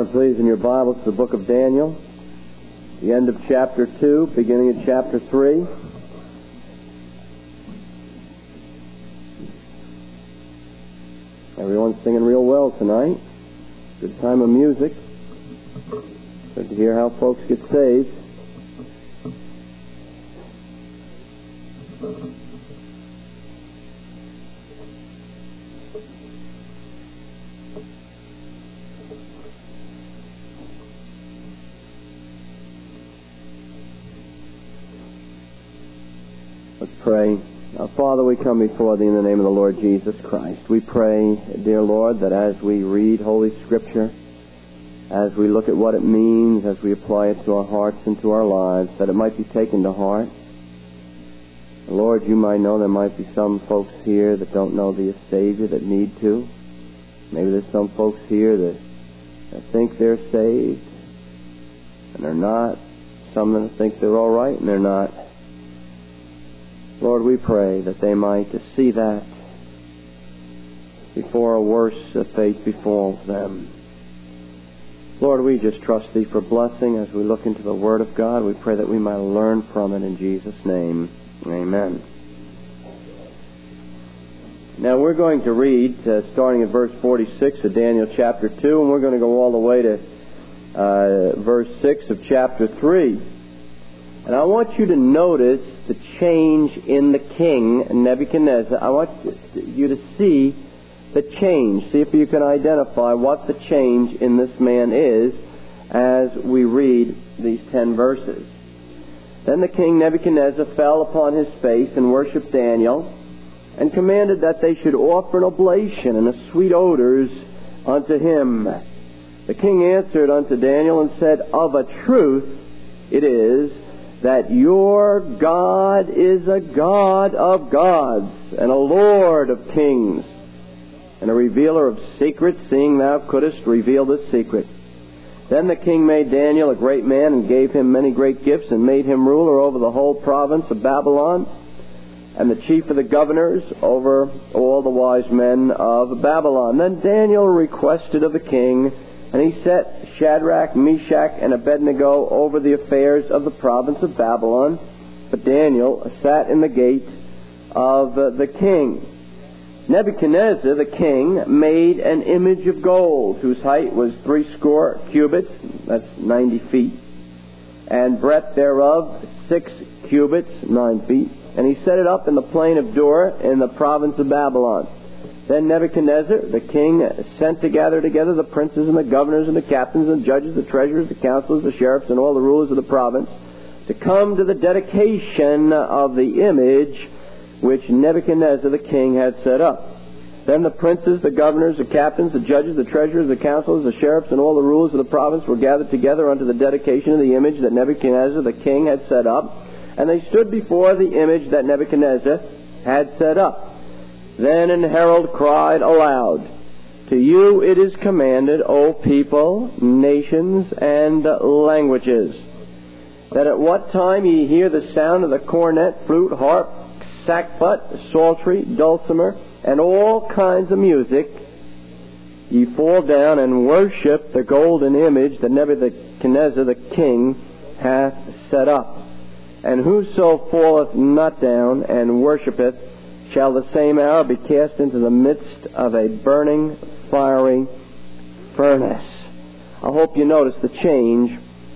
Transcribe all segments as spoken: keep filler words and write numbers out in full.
Turn, please, in your Bibles to the book of Daniel, the end of chapter two, beginning of chapter three. Everyone's singing real well tonight. Good time of music. Good to hear how folks get saved. Let's pray. Our Father, we come before Thee in the name of the Lord Jesus Christ. We pray, dear Lord, that as we read Holy Scripture, as we look at what it means, as we apply it to our hearts and to our lives, that it might be taken to heart. Lord, You might know there might be some folks here that don't know Thee as Savior that need to. Maybe there's some folks here that, that think they're saved and they're not. Some that think they're all right and they're not. Lord, we pray that they might see that before a worse fate befalls them. Lord, we just trust Thee for blessing as we look into the Word of God. We pray that we might learn from it in Jesus' name. Amen. Now we're going to read, uh, starting at verse forty-six of Daniel chapter two, and we're going to go all the way to uh, verse six of chapter three. And I want you to notice the change in the king, Nebuchadnezzar. I want you to see the change. See if you can identify what the change in this man is as we read these ten verses. Then the king Nebuchadnezzar fell upon his face and worshipped Daniel, and commanded that they should offer an oblation and a sweet odors unto him. The king answered unto Daniel and said, Of a truth it is that your God is a God of gods, and a Lord of kings, and a revealer of secrets, seeing thou couldst reveal this secret. Then the king made Daniel a great man, and gave him many great gifts, and made him ruler over the whole province of Babylon, and the chief of the governors over all the wise men of Babylon. Then Daniel requested of the king, and he set Shadrach, Meshach, and Abednego over the affairs of the province of Babylon. But Daniel sat in the gate of the king. Nebuchadnezzar, the king, made an image of gold, whose height was threescore cubits, that's ninety feet, and breadth thereof six cubits, nine feet. And he set it up in the plain of Dura in the province of Babylon. Then Nebuchadnezzar, the king, sent to gather together the princes and the governors and the captains and judges, the treasurers, the counselors, the sheriffs, and all the rulers of the province, to come to the dedication of the image which Nebuchadnezzar the king had set up. Then the princes, the governors, the captains, the judges, the treasurers, the counselors, the sheriffs, and all the rulers of the province were gathered together unto the dedication of the image that Nebuchadnezzar the king had set up. And they stood before the image that Nebuchadnezzar had set up. Then an herald cried aloud, To you it is commanded, O people, nations, and languages, that at what time ye hear the sound of the cornet, flute, harp, sackbut, psaltery, dulcimer, and all kinds of music, ye fall down and worship the golden image that Nebuchadnezzar the king hath set up. And whoso falleth not down and worshippeth shall the same hour be cast into the midst of a burning, fiery furnace. I hope you notice the change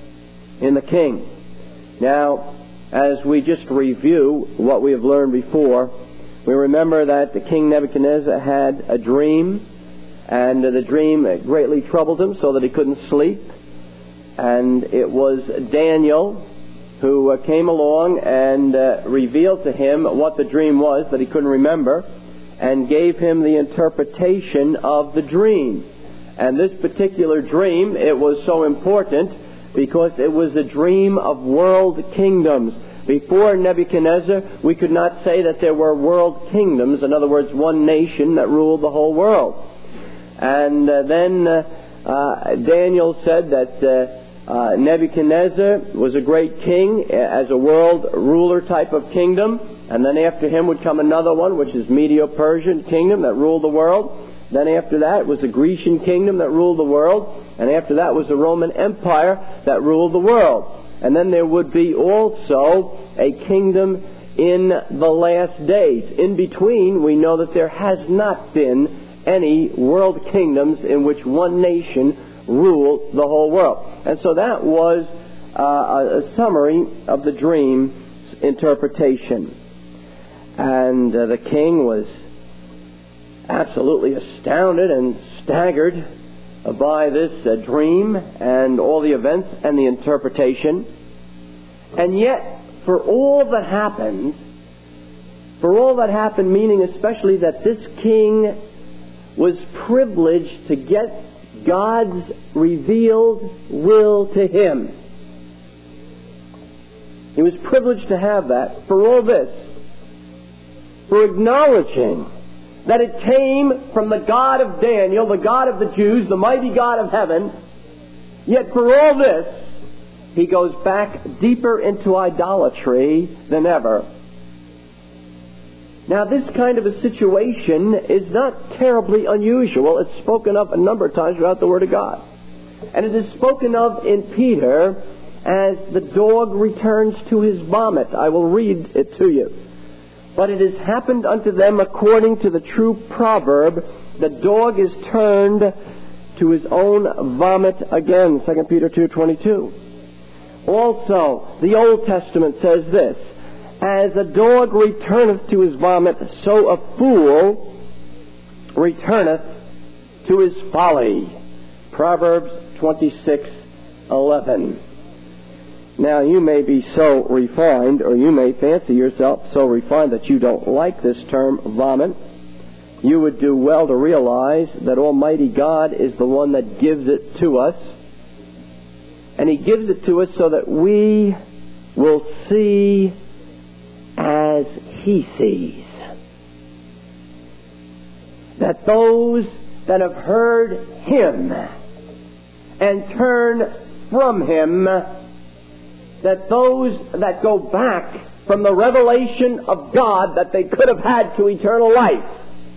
in the king. Now, as we just review what we have learned before, we remember that the king Nebuchadnezzar had a dream, and the dream greatly troubled him so that he couldn't sleep. And it was Daniel who uh, came along and uh, revealed to him what the dream was that he couldn't remember, and gave him the interpretation of the dream. And this particular dream, it was so important because it was a dream of world kingdoms. Before Nebuchadnezzar, we could not say that there were world kingdoms, in other words, one nation that ruled the whole world. And uh, then uh, uh, Daniel said that uh, Uh, Nebuchadnezzar was a great king as a world ruler type of kingdom, and then after him would come another one, which is Medo-Persian kingdom that ruled the world. Then after that was the Grecian kingdom that ruled the world. And after that was the Roman Empire that ruled the world. And then there would be also a kingdom in the last days. In between, we know that there has not been any world kingdoms in which one nation ruled the whole world. And so that was uh, a summary of the dream's interpretation. And uh, the king was absolutely astounded and staggered by this uh, dream and all the events and the interpretation. And yet, for all that happened, for all that happened, meaning especially that this king was privileged to get God's revealed will to him. He was privileged to have that. For all this, for acknowledging that it came from the God of Daniel, the God of the Jews, the mighty God of heaven. Yet for all this, he goes back deeper into idolatry than ever. Now, this kind of a situation is not terribly unusual. It's spoken of a number of times throughout the Word of God. And it is spoken of in Peter as the dog returns to his vomit. I will read it to you. But it has happened unto them according to the true proverb, the dog is turned to his own vomit again. Second Peter two twenty-two. Also, the Old Testament says this, as a dog returneth to his vomit, so a fool returneth to his folly. Proverbs twenty-six eleven. Now, you may be so refined, or you may fancy yourself so refined that you don't like this term, vomit. You would do well to realize that Almighty God is the one that gives it to us. And He gives it to us so that we will see as He sees. That those that have heard Him and turn from Him, that those that go back from the revelation of God that they could have had to eternal life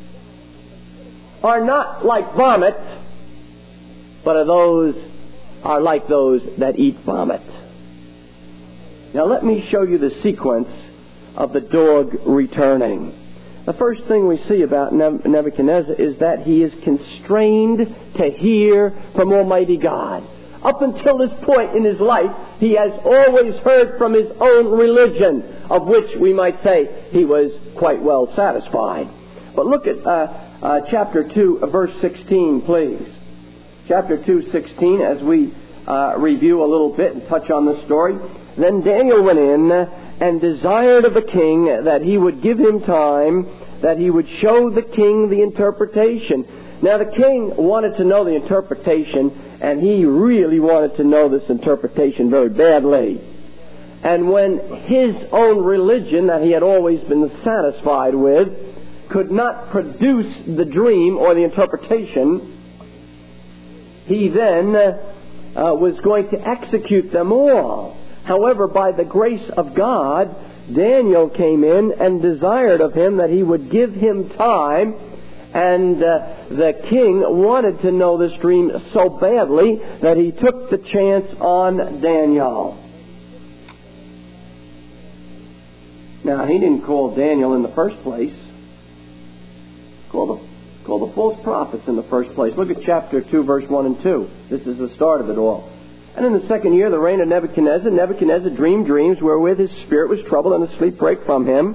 are not like vomit, but are those are like those that eat vomit. Now let me show you the sequence of the dog returning. The first thing we see about Nebuchadnezzar is that he is constrained to hear from Almighty God. Up until this point in his life, he has always heard from his own religion, of which we might say he was quite well satisfied. But look at uh, uh, chapter two, uh, verse sixteen, please. Chapter two, sixteen, as we uh, review a little bit and touch on the story. Then Daniel went in and desired of the king that he would give him time, that he would show the king the interpretation. Now the king wanted to know the interpretation, and he really wanted to know this interpretation very badly. And when his own religion, that he had always been satisfied with, could not produce the dream or the interpretation, he then uh, was going to execute them all. However, by the grace of God, Daniel came in and desired of him that he would give him time. And uh, the king wanted to know this dream so badly that he took the chance on Daniel. Now, he didn't call Daniel in the first place. Call the, call the false prophets in the first place. Look at chapter two, verse one and two. This is the start of it all. And in the second year, the reign of Nebuchadnezzar, Nebuchadnezzar dreamed dreams wherewith his spirit was troubled, and the sleep brake from him.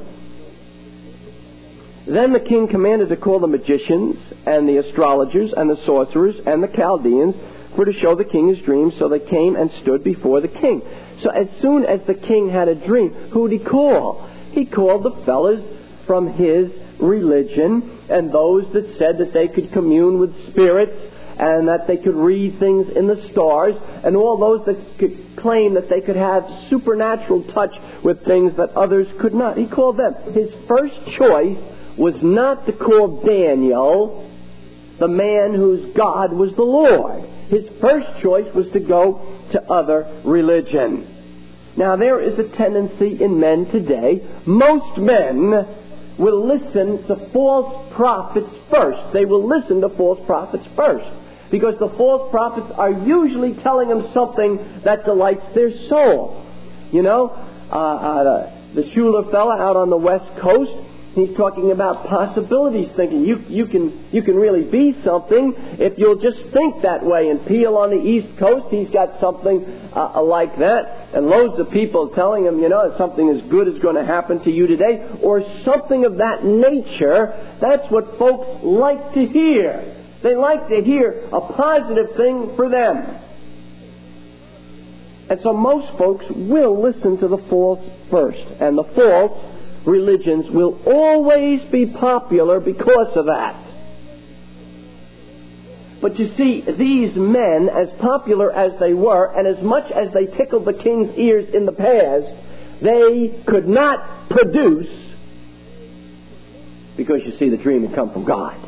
Then the king commanded to call the magicians and the astrologers and the sorcerers and the Chaldeans for to show the king his dreams. So they came and stood before the king. So as soon as the king had a dream, who did he call? He called the fellows from his religion and those that said that they could commune with spirits and that they could read things in the stars, and all those that could claim that they could have supernatural touch with things that others could not. He called them. His first choice was not to call Daniel, the man whose God was the Lord. His first choice was to go to other religion. Now, there is a tendency in men today. Most men will listen to false prophets first. They will listen to false prophets first. Because the false prophets are usually telling them something that delights their soul. You know, uh, uh, the Schuler fella out on the West Coast, he's talking about possibilities, thinking you you can you can really be something if you'll just think that way. And Peel on the East Coast, he's got something uh, like that, and loads of people telling him, you know, something as good is going to happen to you today, or something of that nature. That's what folks like to hear. They like to hear a positive thing for them. And so most folks will listen to the false first. And the false religions will always be popular because of that. But you see, these men, as popular as they were, and as much as they tickled the king's ears in the past, they could not produce, because you see, the dream had come from God.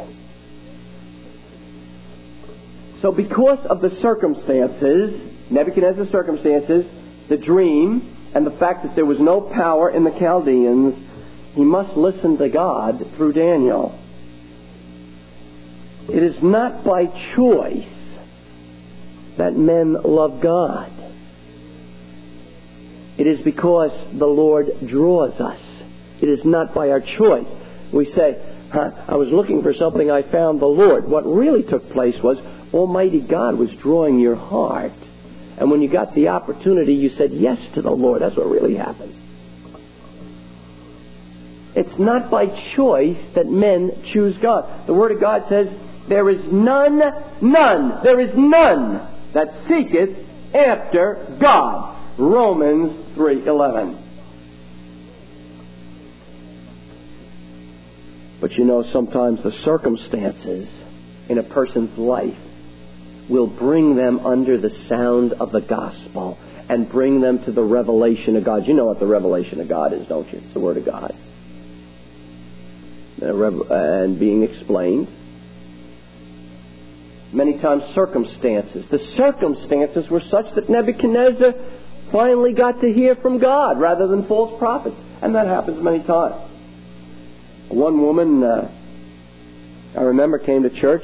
So because of the circumstances, Nebuchadnezzar's circumstances, the dream, and the fact that there was no power in the Chaldeans, he must listen to God through Daniel. It is not by choice that men love God. It is because the Lord draws us. It is not by our choice. We say, huh, I was looking for something, I found the Lord. What really took place was Almighty God was drawing your heart. And when you got the opportunity, you said yes to the Lord. That's what really happened. It's not by choice that men choose God. The Word of God says, there is none, none, there is none that seeketh after God. Romans three eleven. But you know, sometimes the circumstances in a person's life will bring them under the sound of the gospel and bring them to the revelation of God. You know what the revelation of God is, don't you? It's the Word of God. And being explained. Many times circumstances. The circumstances were such that Nebuchadnezzar finally got to hear from God rather than false prophets. And that happens many times. One woman, uh, I remember, came to church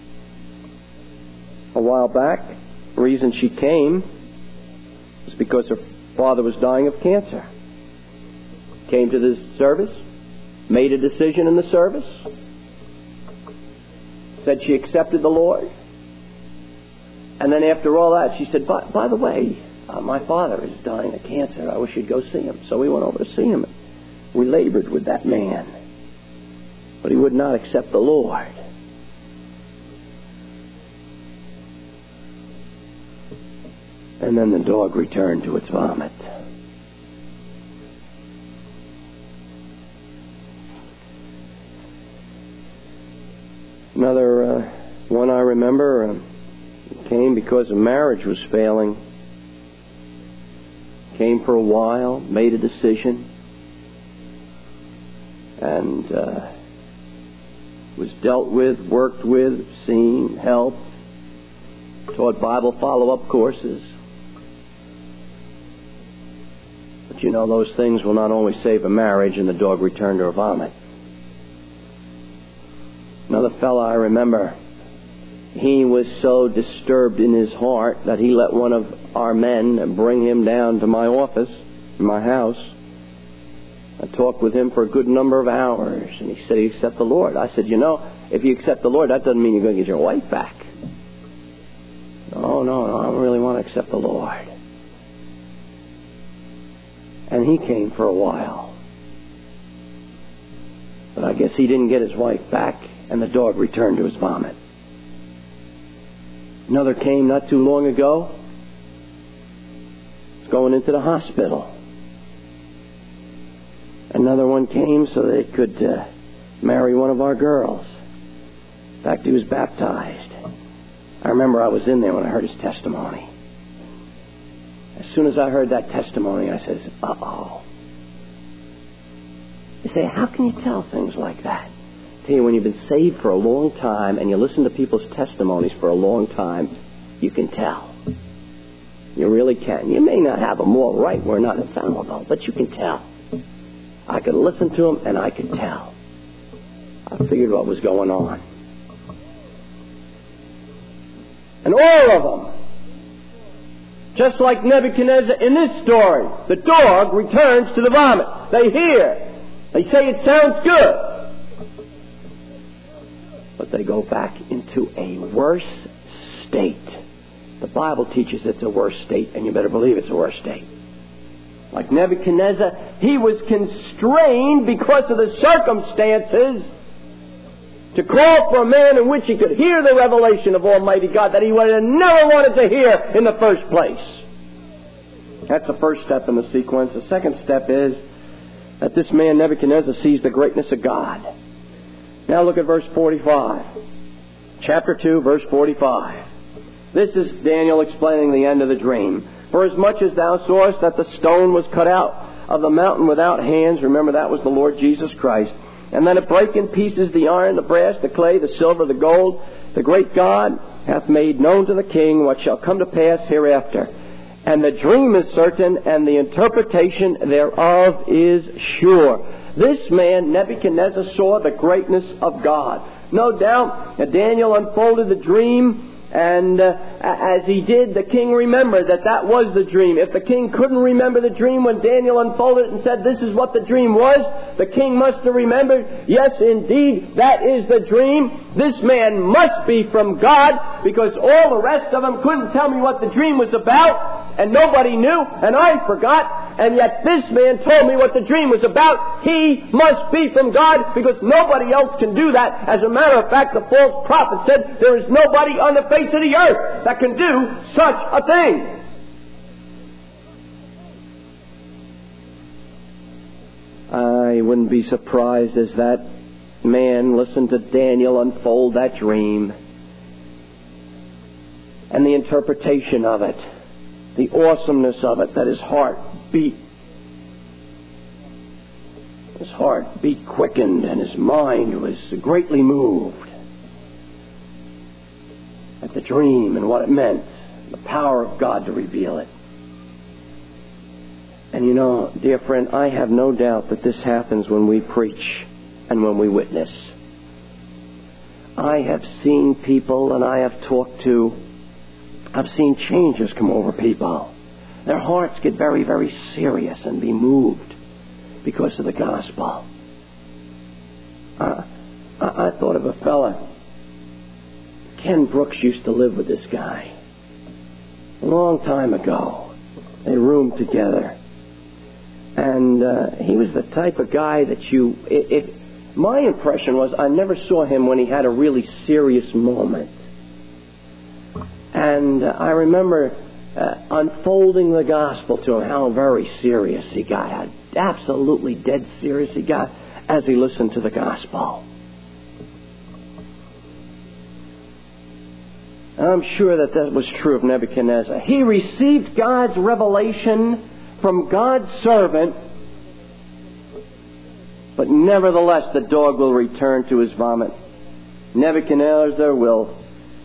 a while back. The reason she came was because her father was dying of cancer. Came to the service, made a decision in the service, said she accepted the Lord. And then after all that, she said, by, by the way, uh, my father is dying of cancer. I wish you'd go see him. So we went over to see him. We labored with that man. But he would not accept the Lord. And then the dog returned to its vomit. Another uh, one I remember uh, came because a marriage was failing. Came for a while, made a decision, and uh, was dealt with, worked with, seen, helped, taught Bible follow-up courses. But you know, those things will not only save a marriage, and the dog returned to her vomit. Another fellow I remember, he was so disturbed in his heart that he let one of our men bring him down to my office, my house. I talked with him for a good number of hours, and he said he accept the Lord. I said, you know, if you accept the Lord, that doesn't mean you're going to get your wife back. No, no, no, I don't really want to accept the Lord. And he came for a while. But I guess he didn't get his wife back, and the dog returned to his vomit. Another came not too long ago. He's going into the hospital. Another one came so they could uh, marry one of our girls. In fact, he was baptized. I remember I was in there when I heard his testimony. As soon as I heard that testimony, I says, uh-oh. You say, how can you tell things like that? I tell you, when you've been saved for a long time and you listen to people's testimonies for a long time, you can tell. You really can. You may not have them all right. We're not infallible, but you can tell. I could listen to them and I could tell. I figured what was going on. And all of them, just like Nebuchadnezzar in this story, the dog returns to the vomit. They hear. They say it sounds good. But they go back into a worse state. The Bible teaches it's a worse state, and you better believe it's a worse state. Like Nebuchadnezzar, he was constrained because of the circumstances to call for a man in which he could hear the revelation of Almighty God that he would have never wanted to hear in the first place. That's the first step in the sequence. The second step is that this man Nebuchadnezzar sees the greatness of God. Now look at verse forty-five. Chapter two, verse forty-five. This is Daniel explaining the end of the dream. For as much as thou sawest that the stone was cut out of the mountain without hands, remember that was the Lord Jesus Christ, and that it brake in pieces the iron, the brass, the clay, the silver, the gold, the great God hath made known to the king what shall come to pass hereafter. And the dream is certain, and the interpretation thereof is sure. This man, Nebuchadnezzar, saw the greatness of God. No doubt, Daniel unfolded the dream, and uh, as he did, the king remembered that that was the dream. If the king couldn't remember the dream when Daniel unfolded it and said, this is what the dream was, the king must have remembered, yes, indeed, that is the dream. This man must be from God, because all the rest of them couldn't tell me what the dream was about, and nobody knew, and I forgot, and yet this man told me what the dream was about. He must be from God, because nobody else can do that. As a matter of fact, the false prophet said there is nobody on the face of the earth that can do such a thing. I wouldn't be surprised as that man listened to Daniel unfold that dream and the interpretation of it, the awesomeness of it, that his heart beat. His heart beat quickened and his mind was greatly moved at the dream and what it meant, the power of God to reveal it. And you know, dear friend, I have no doubt that this happens when we preach and when we witness. I have seen people, and I have talked to, I've seen changes come over people. Their hearts get very, very serious and be moved because of the gospel. Uh, I, I thought of a fella. Ken Brooks used to live with this guy a long time ago. They roomed together. And uh, he was the type of guy that you... It, it, my impression was I never saw him when he had a really serious moment. And uh, I remember uh, unfolding the gospel to him, how very serious he got, how absolutely dead serious he got as he listened to the gospel. And I'm sure that that was true of Nebuchadnezzar. He received God's revelation from God's servant, but nevertheless the dog will return to his vomit. Nebuchadnezzar will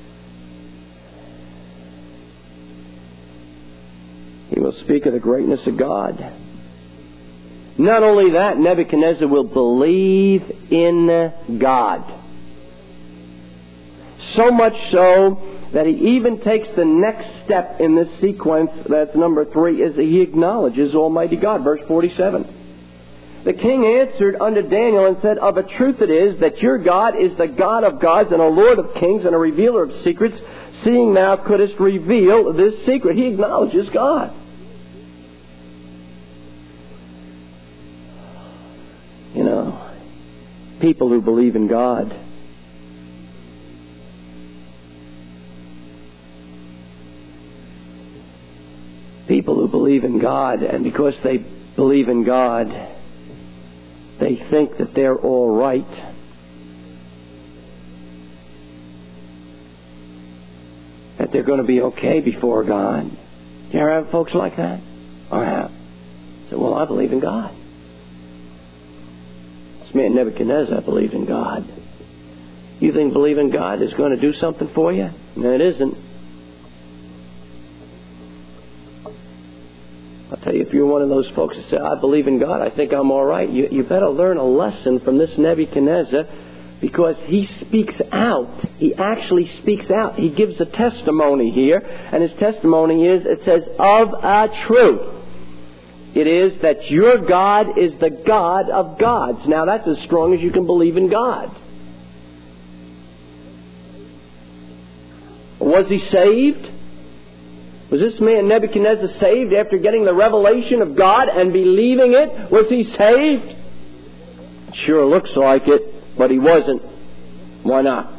he will speak of the greatness of God. Not only that, Nebuchadnezzar will believe in God. So much so that he even takes the next step in this sequence, that's number three, is he acknowledges Almighty God. Verse forty-seven. The king answered unto Daniel and said, of a truth it is that your God is the God of gods and a Lord of kings and a revealer of secrets, seeing thou couldst reveal this secret. He acknowledges God. You know, people who believe in God, people who believe in God, and because they believe in God, they think that they're all right. That they're going to be okay before God. You ever have folks like that? I have. So, well, I believe in God. This man Nebuchadnezzar believed in God. You think believing God is going to do something for you? No, it isn't. I'll tell you, if you're one of those folks that say, I believe in God, I think I'm all right, you, you better learn a lesson from this Nebuchadnezzar, because he speaks out he actually speaks out. He gives a testimony here, and his testimony is, it says, of a truth. It is that your God is the God of gods. Now that's as strong as you can believe in God. Was he saved? Was this man Nebuchadnezzar saved after getting the revelation of God and believing it? Was he saved? It sure looks like it, but he wasn't. Why not?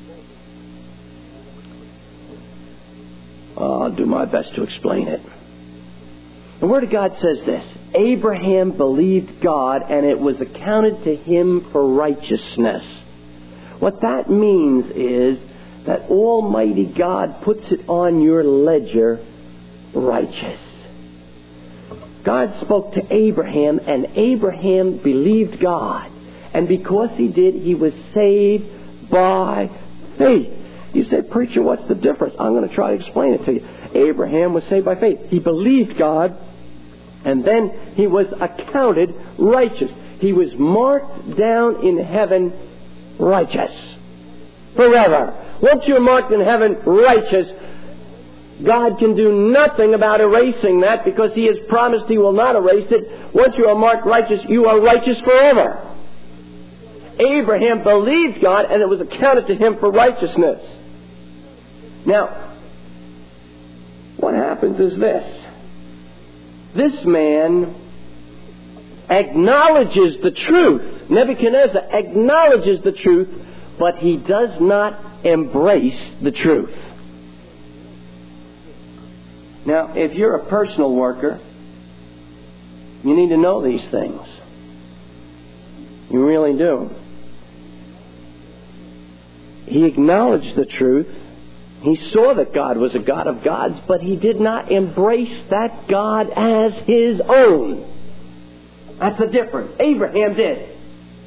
I'll do my best to explain it. The Word of God says this: Abraham believed God, and it was accounted to him for righteousness. What that means is that Almighty God puts it on your ledger righteous. God spoke to Abraham, and Abraham believed God. And because he did, he was saved by faith. You say, preacher, what's the difference? I'm going to try to explain it to you. Abraham was saved by faith. He believed God, and then he was accounted righteous. He was marked down in heaven righteous. Forever. Once you're marked in heaven righteous, God can do nothing about erasing that, because He has promised He will not erase it. Once you are marked righteous, you are righteous forever. Abraham believed God, and it was accounted to him for righteousness. Now, what happens is this. This man acknowledges the truth. Nebuchadnezzar acknowledges the truth, but he does not embrace the truth. Now, if you're a personal worker, you need to know these things. You really do. He acknowledged the truth. He saw that God was a God of gods, but he did not embrace that God as his own. That's the difference. Abraham did.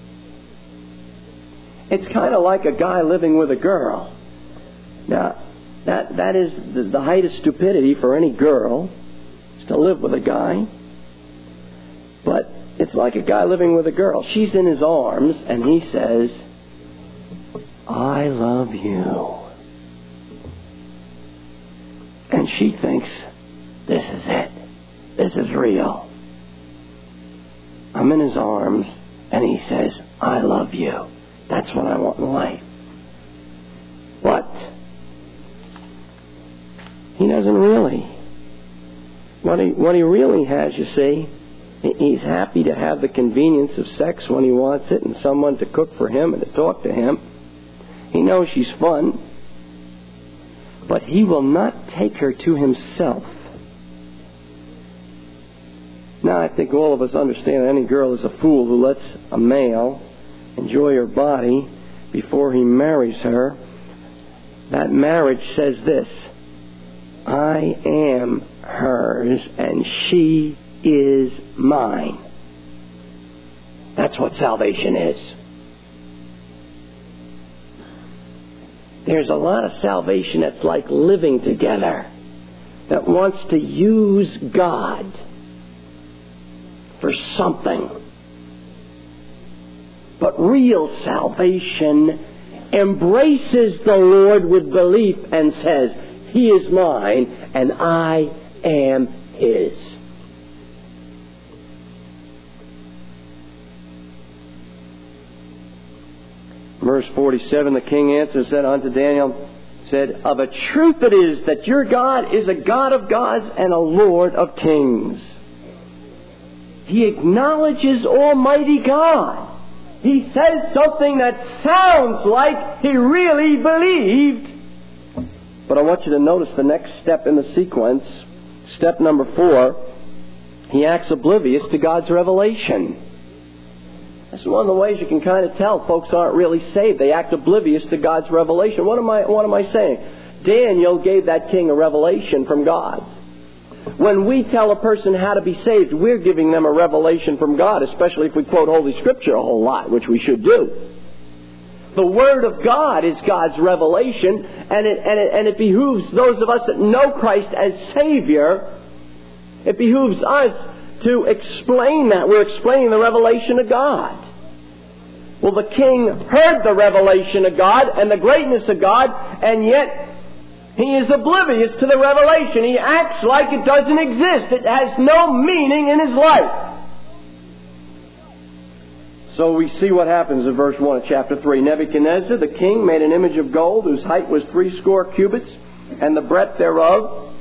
It's kind of like a guy living with a girl. Now, that that is the, the height of stupidity for any girl, is to live with a guy. But it's like a guy living with a girl. She's in his arms, and he says, I love you. And she thinks, this is it. This is real. I'm in his arms, and he says, I love you. That's what I want in life. But he doesn't really. What he, what he really has, you see, he's happy to have the convenience of sex when he wants it, and someone to cook for him and to talk to him. He knows she's fun. But he will not take her to himself. Now, I think all of us understand that any girl is a fool who lets a male enjoy her body before he marries her. That marriage says this: I am hers and she is mine. That's what salvation is. There's a lot of salvation that's like living together, that wants to use God for something. But real salvation embraces the Lord with belief and says, He is mine and I am His. Verse forty-seven, the king answered and said unto Daniel, said, Of a truth it is that your God is a God of gods and a Lord of kings. He acknowledges Almighty God. He says something that sounds like he really believed. But I want you to notice the next step in the sequence. Step number four, he acts oblivious to God's revelation. That's one of the ways you can kind of tell folks aren't really saved. They act oblivious to God's revelation. What am I, what am I saying? Daniel gave that king a revelation from God. When we tell a person how to be saved, we're giving them a revelation from God, especially if we quote Holy Scripture a whole lot, which we should do. The Word of God is God's revelation, and it, and it, and it behooves those of us that know Christ as Savior, it behooves us to explain that. We're explaining the revelation of God. Well, the king heard the revelation of God and the greatness of God, and yet he is oblivious to the revelation. He acts like it doesn't exist. It has no meaning in his life. So we see what happens in verse one of chapter three. Nebuchadnezzar, the king, made an image of gold whose height was threescore cubits, and the breadth thereof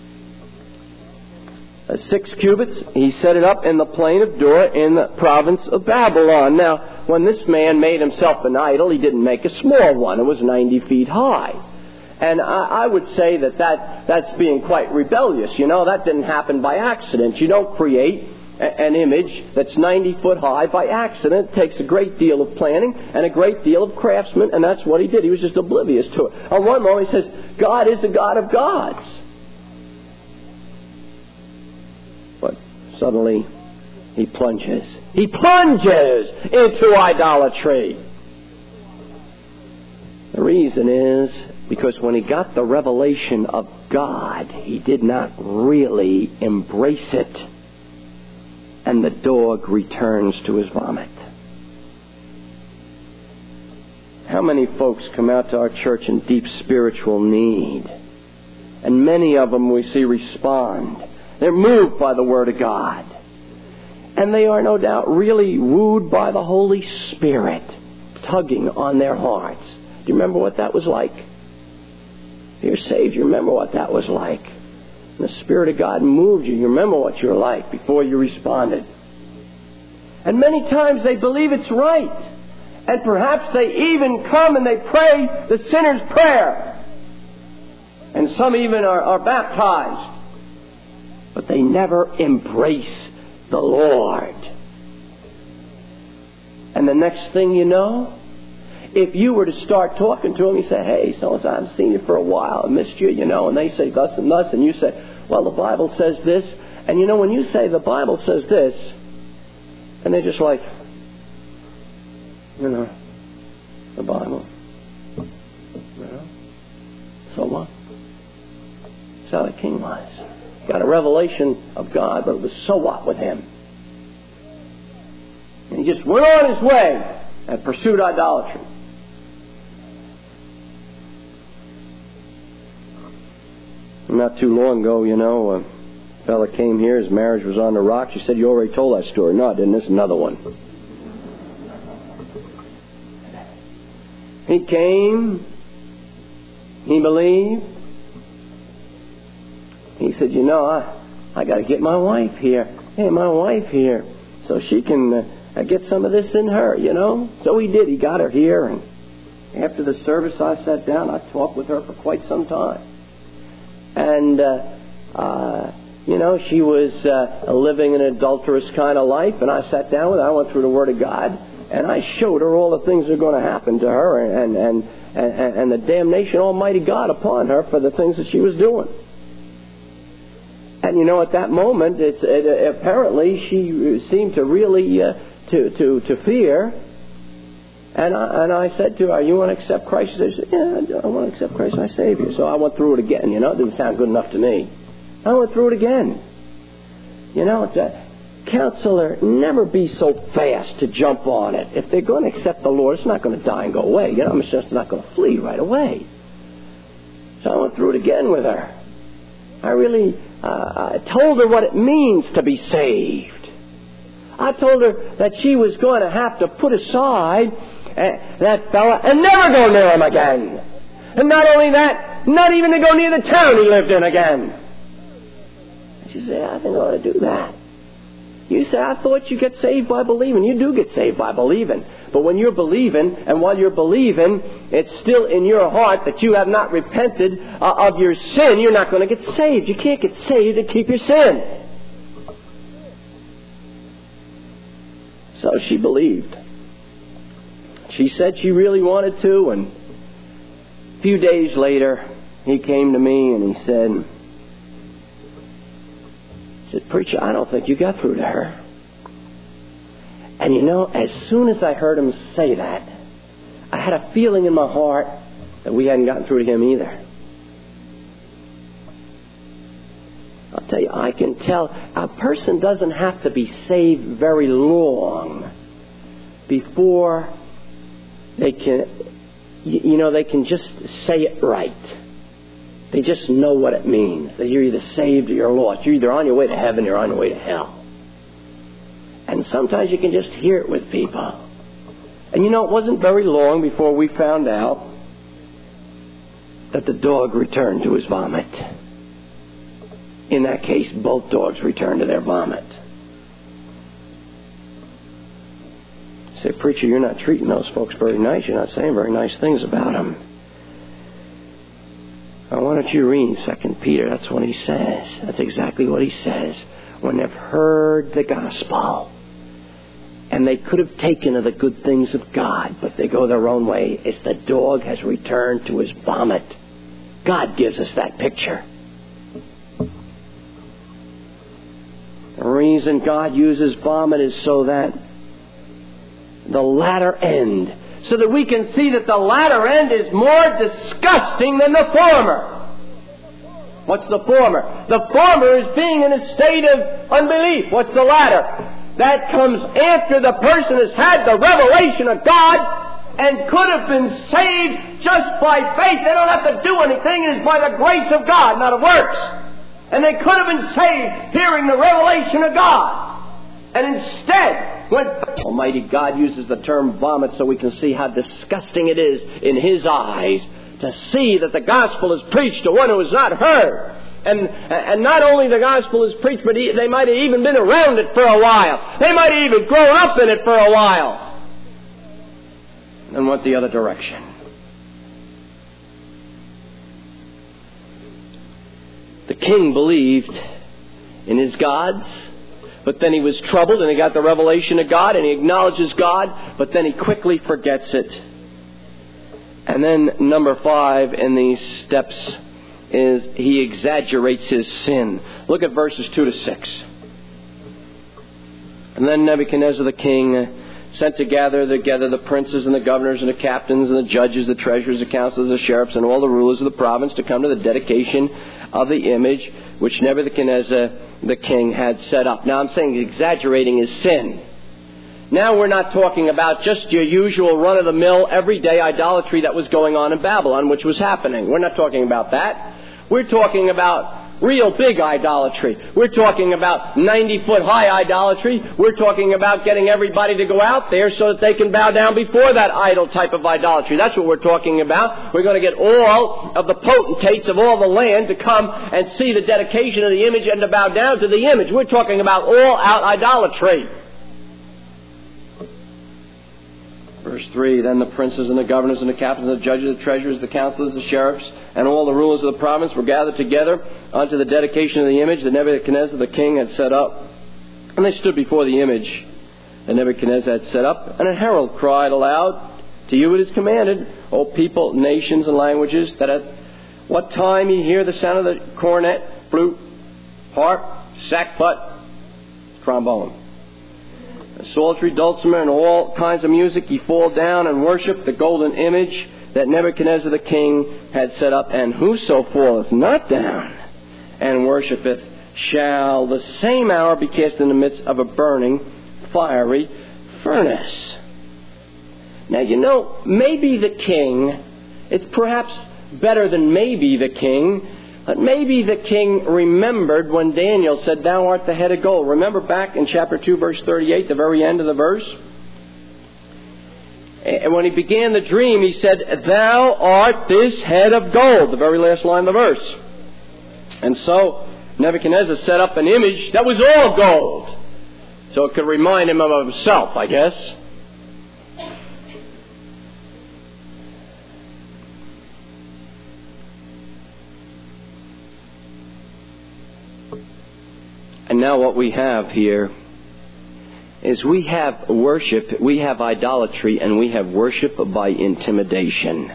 uh, six cubits. He set it up in the plain of Dura in the province of Babylon. Now, when this man made himself an idol, he didn't make a small one. It was ninety feet high. And I, I would say that, that that's being quite rebellious. You know, that didn't happen by accident. You don't create an image that's ninety foot high by accident. It takes a great deal of planning and a great deal of craftsman, and that's what he did. He was just oblivious to it. On one moment he says, God is a God of gods. But suddenly he plunges. He plunges into idolatry. The reason is because when he got the revelation of God, he did not really embrace it. And the dog returns to his vomit. How many folks come out to our church in deep spiritual need? And many of them we see respond. They're moved by the Word of God. And they are no doubt really wooed by the Holy Spirit, tugging on their hearts. Do you remember what that was like? If you're saved, you remember what that was like. The Spirit of God moved you. You remember what you were like before you responded. And many times they believe it's right. And perhaps they even come and they pray the sinner's prayer. And some even are, are baptized. But they never embrace the Lord. And the next thing you know, if you were to start talking to them, you say, hey, so-and-so, I haven't seen you for a while. I missed you, you know. And they say thus and thus. And you say, well, the Bible says this. And you know, when you say the Bible says this, and they're just like, you know, the Bible. You know, so what? That's how the king was. He got a revelation of God, but it was so what with him? And he just went on his way and pursued idolatry. Not too long ago, you know, a fella came here. His marriage was on the rocks. He said, you already told that story. No, I didn't. This is another one. He came. He believed. He said, you know, I, I got to get my wife here. Hey, my wife here. So she can uh, get some of this in her, you know. So he did. He got her here. And after the service, I sat down. I talked with her for quite some time. And, uh, uh, you know, she was uh, living an adulterous kind of life. And I sat down with her. I went through the Word of God. And I showed her all the things that are going to happen to her. And, and, and, and the damnation of Almighty God upon her for the things that she was doing. And, you know, at that moment, it's, it, apparently she seemed to really uh, to, to, to fear. And I, and I said to her, you want to accept Christ? She said, yeah, I want to accept Christ my Savior. So I went through it again. You know, it didn't sound good enough to me. I went through it again. You know, it's a counselor, never be so fast to jump on it. If they're going to accept the Lord, it's not going to die and go away. You know, it's just not going to flee right away. So I went through it again with her. I really uh, I told her what it means to be saved. I told her that she was going to have to put aside uh, that fella and never go near him again. And not only that, not even to go near the town he lived in again. And she said, I think I ought to do that. You say, I thought you get saved by believing. You do get saved by believing. But when you're believing, and while you're believing, it's still in your heart that you have not repented uh, of your sin, you're not going to get saved. You can't get saved and keep your sin. So she believed. She said she really wanted to, and a few days later, he came to me and he said, He said, Preacher, I don't think you got through to her. And you know, as soon as I heard him say that, I had a feeling in my heart that we hadn't gotten through to him either. I'll tell you, I can tell a person doesn't have to be saved very long before they can, you know, they can just say it right. They just know what it means. That you're either saved or you're lost. You're either on your way to heaven or on your way to hell. And sometimes you can just hear it with people. And you know, it wasn't very long before we found out that the dog returned to his vomit. In that case, both dogs returned to their vomit. You say, preacher, you're not treating those folks very nice. You're not saying very nice things about them. Now, why don't you read Second Peter? That's what he says. That's exactly what he says. When they've heard the gospel, and they could have taken of the good things of God, but they go their own way, it's the dog has returned to his vomit. God gives us that picture. The reason God uses vomit is so that the latter end, so that we can see that the latter end is more disgusting than the former. What's the former? The former is being in a state of unbelief. What's the latter? That comes after the person has had the revelation of God and could have been saved just by faith. They don't have to do anything. It is by the grace of God, not of works. And they could have been saved hearing the revelation of God. And instead, when Almighty God uses the term vomit so we can see how disgusting it is in His eyes to see that the gospel is preached to one who has not heard. And and not only the gospel is preached, but he, they might have even been around it for a while. They might have even grown up in it for a while. And went the other direction. The king believed in his gods, but then he was troubled and he got the revelation of God and he acknowledges God, but then he quickly forgets it. And then number five in these steps is he exaggerates his sin. Look at verses two to six. And then Nebuchadnezzar the king sent to gather together the princes and the governors and the captains and the judges, the treasurers, the counselors, the sheriffs, and all the rulers of the province to come to the dedication of the image which Nebuchadnezzar the king had set up. Now I'm saying exaggerating his sin. Now we're not talking about just your usual run-of-the-mill, everyday idolatry that was going on in Babylon, which was happening. We're not talking about that. We're talking about real big idolatry. We're talking about ninety-foot high idolatry. We're talking about getting everybody to go out there so that they can bow down before that idol type of idolatry. That's what we're talking about. We're going to get all of the potentates of all the land to come and see the dedication of the image and to bow down to the image. We're talking about all-out idolatry. Verse three, then the princes and the governors and the captains and the judges, the treasurers, the counselors, the sheriffs, and all the rulers of the province were gathered together unto the dedication of the image that Nebuchadnezzar the king had set up. And they stood before the image that Nebuchadnezzar had set up. And a herald cried aloud, to you it is commanded, O people, nations, and languages, that at what time ye hear the sound of the cornet, flute, harp, sackbut, trombone, psaltery, dulcimer, and all kinds of music, ye fall down and worship the golden image that Nebuchadnezzar the king had set up. And whoso falleth not down and worshipeth shall the same hour be cast in the midst of a burning, fiery furnace. Now, you know, maybe the king, it's perhaps better than maybe the king, but maybe the king remembered when Daniel said, thou art the head of gold. Remember back in chapter two, verse thirty-eight, the very end of the verse? And when he began the dream, he said, thou art this head of gold, the very last line of the verse. And so Nebuchadnezzar set up an image that was all gold. So it could remind him of himself, I guess. And now what we have here is we have worship, we have idolatry, and we have worship by intimidation.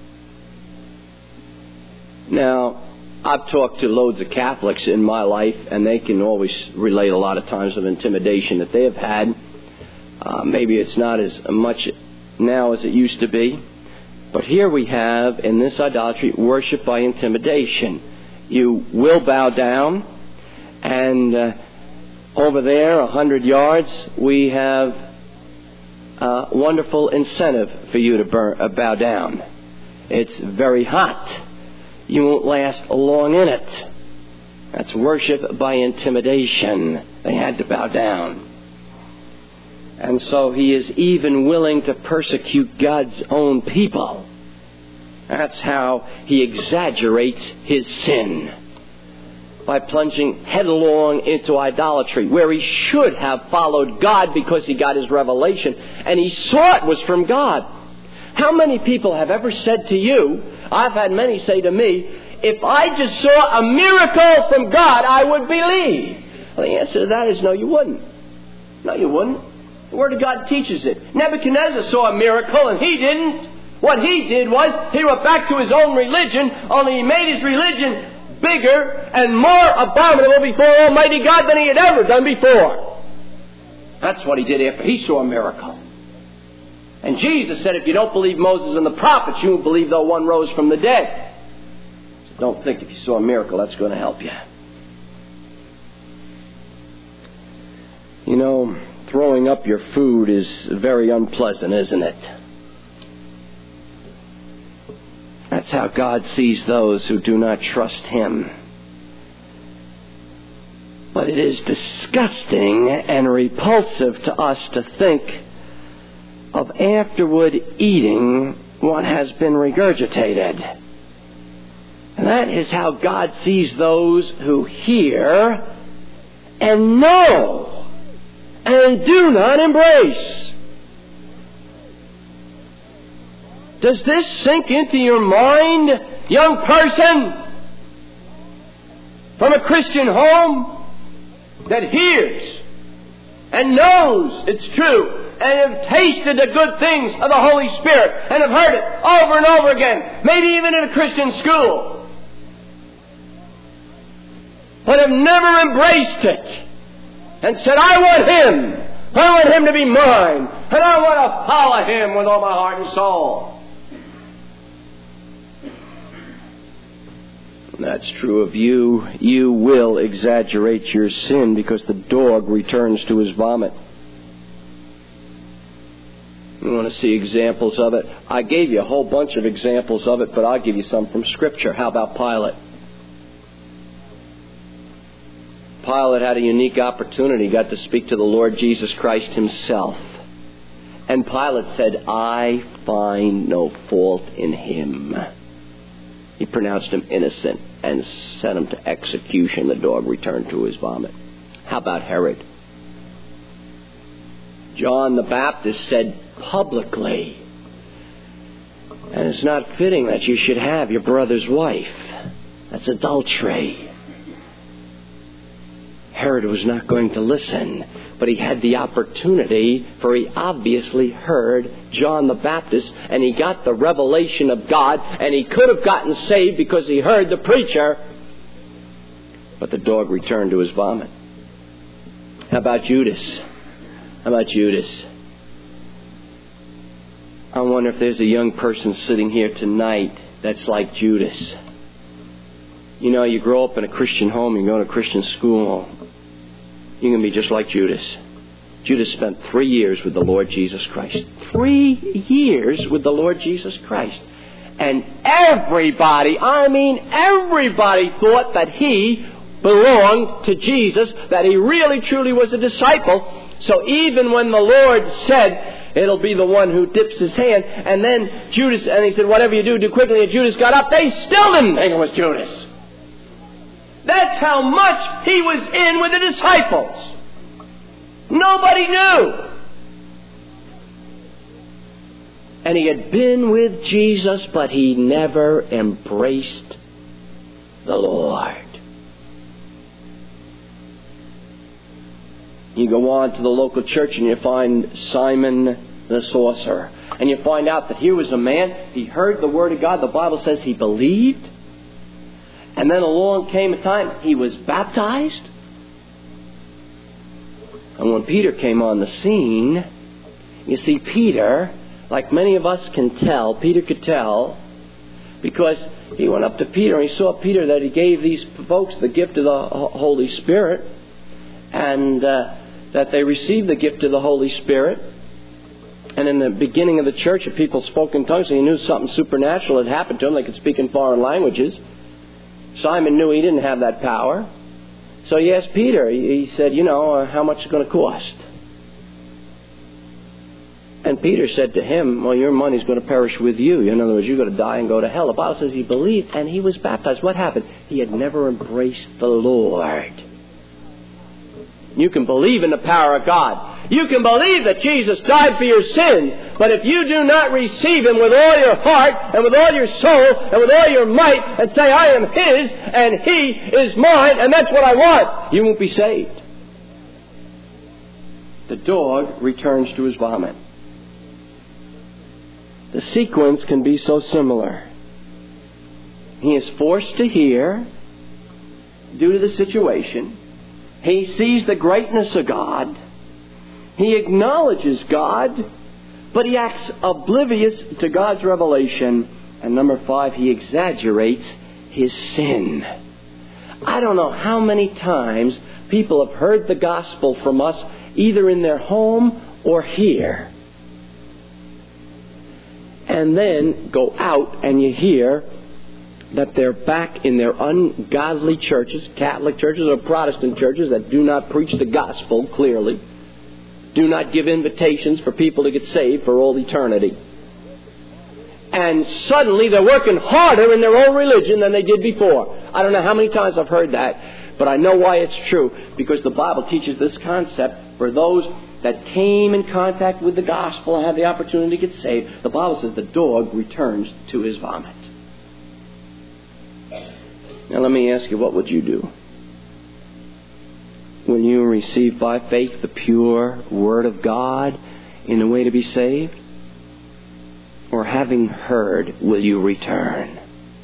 Now, I've talked to loads of Catholics in my life, and they can always relate a lot of times of intimidation that they have had. Uh, maybe it's not as much now as it used to be. But here we have, in this idolatry, worship by intimidation. You will bow down, and uh, over there, a hundred yards, we have uh, wonderful incentive for you to burn, uh, bow down. It's very hot. You won't last long in it. That's worship by intimidation. They had to bow down. And so he is even willing to persecute God's own people. That's how he exaggerates his sin. By plunging headlong into idolatry, where he should have followed God because he got his revelation, and he saw it was from God. How many people have ever said to you, I've had many say to me, if I just saw a miracle from God, I would believe. Well, the answer to that is no, you wouldn't. No, you wouldn't. The Word of God teaches it. Nebuchadnezzar saw a miracle and he didn't. What he did was he went back to his own religion, only he made his religion bigger and more abominable before Almighty God than he had ever done before. That's what he did after he saw a miracle. And Jesus said, if you don't believe Moses and the prophets, you won't believe though one rose from the dead. So don't think if you saw a miracle that's going to help you. You know, throwing up your food is very unpleasant, isn't it? That's how God sees those who do not trust Him. But it is disgusting and repulsive to us to think of afterward eating what has been regurgitated. And that is how God sees those who hear and know and do not embrace. Does this sink into your mind, young person, from a Christian home that hears and knows it's true and have tasted the good things of the Holy Spirit and have heard it over and over again, maybe even in a Christian school, but have never embraced it and said, I want Him, I want Him to be mine, and I want to follow Him with all my heart and soul. That's true of you. You will exaggerate your sin because the dog returns to his vomit. You want to see examples of it? I gave you a whole bunch of examples of it, but I'll give you some from Scripture. How about Pilate? Pilate had a unique opportunity. He got to speak to the Lord Jesus Christ himself. And Pilate said, I find no fault in him. He pronounced him innocent and sent him to execution. The dog returned to his vomit. How about Herod? John the Baptist said publicly, and it's not fitting that you should have your brother's wife. That's adultery. Herod was not going to listen, but he had the opportunity, for he obviously heard John the Baptist, and he got the revelation of God, and he could have gotten saved because he heard the preacher, but the dog returned to his vomit. How about Judas? How about Judas? I wonder if there's a young person sitting here tonight that's like Judas. You know, you grow up in a Christian home, you go to a Christian school, you're going to be just like Judas. Judas spent three years with the Lord Jesus Christ. Three years with the Lord Jesus Christ. And everybody, I mean everybody, thought that he belonged to Jesus, that he really truly was a disciple. So even when the Lord said, it'll be the one who dips his hand, and then Judas, and he said, whatever you do, do quickly, and Judas got up, they still didn't think it was Judas. That's how much he was in with the disciples. Nobody knew. And he had been with Jesus, but he never embraced the Lord. You go on to the local church and you find Simon the sorcerer. And you find out that here was a man, he heard the Word of God. The Bible says he believed. And then along came a time he was baptized. And when Peter came on the scene, you see, Peter, like many of us can tell, Peter could tell, because he went up to Peter and he saw Peter that he gave these folks the gift of the Holy Spirit, and uh, that they received the gift of the Holy Spirit. And in the beginning of the church, if people spoke in tongues and he knew something supernatural had happened to them, they could speak in foreign languages. Simon knew he didn't have that power. So he asked Peter, he said, you know, uh, how much is it going to cost? And Peter said to him, well, your money's going to perish with you. In other words, you're going to die and go to hell. The Bible says he believed and he was baptized. What happened? He had never embraced the Lord. You can believe in the power of God. You can believe that Jesus died for your sins. But if you do not receive Him with all your heart and with all your soul and with all your might and say, I am His and He is mine and that's what I want, you won't be saved. The dog returns to his vomit. The sequence can be so similar. He is forced to hear due to the situation. He sees the greatness of God. He acknowledges God, but he acts oblivious to God's revelation. And number five, he exaggerates his sin. I don't know how many times people have heard the gospel from us, either in their home or here. And then go out and you hear that they're back in their ungodly churches, Catholic churches or Protestant churches that do not preach the gospel clearly, do not give invitations for people to get saved for all eternity. And suddenly they're working harder in their own religion than they did before. I don't know how many times I've heard that, but I know why it's true. Because the Bible teaches this concept for those that came in contact with the gospel and had the opportunity to get saved. The Bible says the dog returns to his vomit. Now let me ask you, what would you do? Will you receive by faith the pure Word of God in a way to be saved? Or having heard, will you return?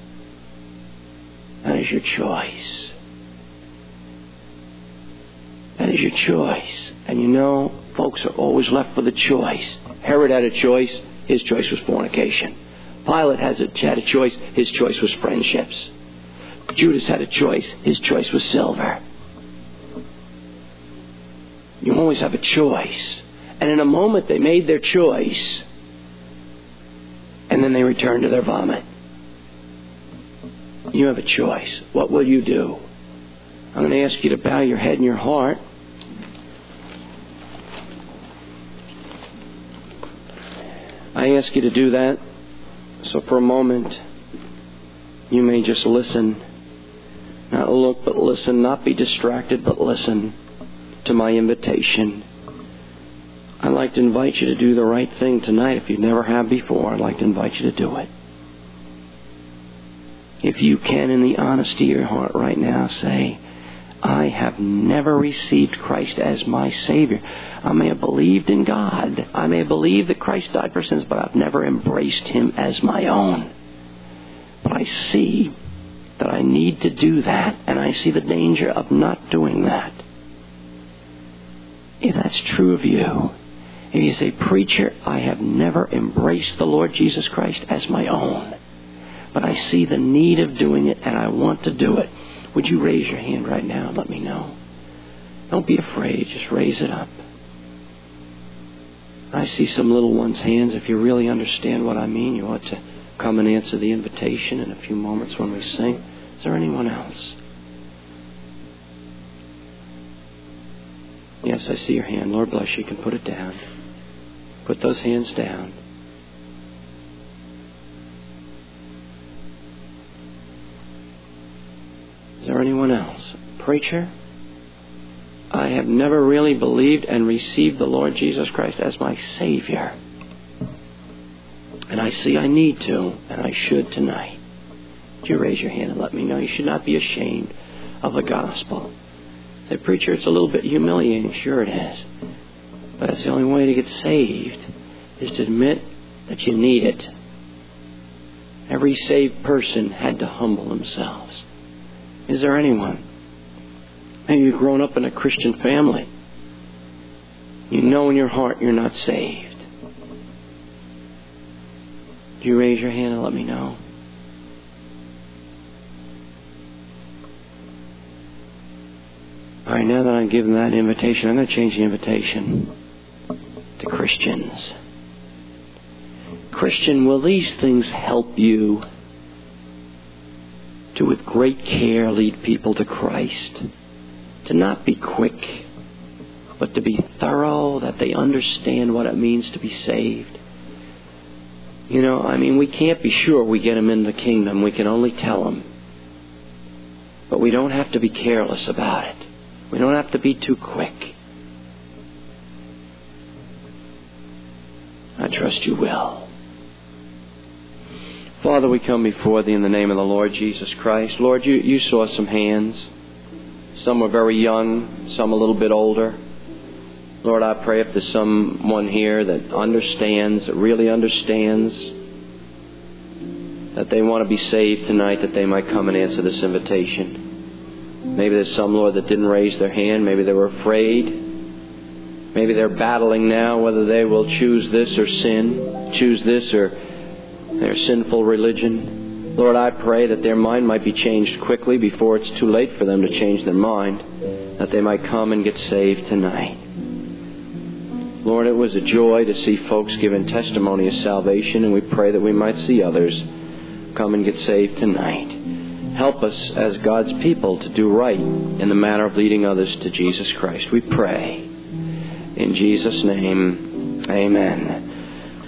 That is your choice. That is your choice. And you know, folks are always left with a choice. Herod had a choice. His choice was fornication. Pilate has a, had a choice. His choice was friendships. Judas had a choice. His choice was silver. You always have a choice. And in a moment they made their choice. And then they returned to their vomit. You have a choice. What will you do? I'm going to ask you to bow your head and your heart. I ask you to do that. So for a moment, you may just listen. Not look, but listen. Not be distracted, but listen to my invitation. I'd like to invite you to do the right thing tonight. If you never have before, I'd like to invite you to do it. If you can, in the honesty of your heart right now, say, I have never received Christ as my Savior. I may have believed in God. I may have believed that Christ died for sins, but I've never embraced Him as my own. But I see that I need to do that, and I see the danger of not doing that. If that's true of you, if you say, preacher, I have never embraced the Lord Jesus Christ as my own, but I see the need of doing it and I want to do it, would you raise your hand right now and let me know? Don't be afraid, just raise it up. I see some little ones' hands. If you really understand what I mean, you ought to come and answer the invitation in a few moments when we sing. Is there anyone else? Yes, I see your hand. Lord bless you. You can put it down. Put those hands down. Is there anyone else? Preacher, I have never really believed and received the Lord Jesus Christ as my Savior. And I see I need to, and I should tonight. Would you raise your hand and let me know? You should not be ashamed of the gospel. Say, preacher, it's a little bit humiliating. Sure it is. But that's the only way to get saved, is to admit that you need it. Every saved person had to humble themselves. Is there anyone? Maybe you've grown up in a Christian family. You know in your heart you're not saved. Do you raise your hand and let me know? All right, now that I've given that invitation, I'm going to change the invitation to Christians. Christian, will these things help you to, with great care, lead people to Christ? To not be quick, but to be thorough, that they understand what it means to be saved. You know, I mean, we can't be sure we get them in the kingdom. We can only tell them. But we don't have to be careless about it. We don't have to be too quick. I trust you will. Father, we come before Thee in the name of the Lord Jesus Christ. Lord, you, you saw some hands. Some were very young, some a little bit older. Lord, I pray if there's someone here that understands, that really understands, that they want to be saved tonight, that they might come and answer this invitation. Maybe there's some, Lord, that didn't raise their hand. Maybe they were afraid. Maybe they're battling now whether they will choose this or sin, choose this or their sinful religion. Lord, I pray that their mind might be changed quickly before it's too late for them to change their mind, that they might come and get saved tonight. Lord, it was a joy to see folks giving testimony of salvation, and we pray that we might see others come and get saved tonight. Help us as God's people to do right in the matter of leading others to Jesus Christ. We pray. In Jesus' name, amen.